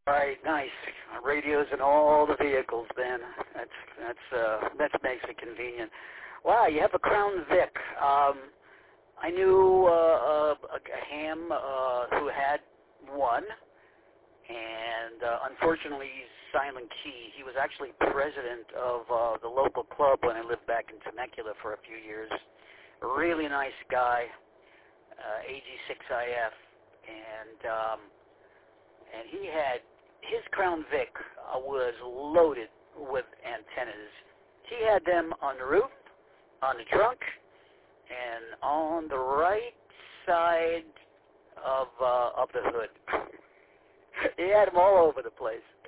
Right, nice. Radios in all the vehicles. Then that makes it convenient. Wow, you have a Crown Vic. I knew a ham who had one, and unfortunately he's silent key. He was actually president of the local club when I lived back in Temecula for a few years. A really nice guy, AG6IF, and he had his Crown Vic was loaded with antennas. He had them on the roof, on the trunk, and on the right side of the hood. He had them all over the place.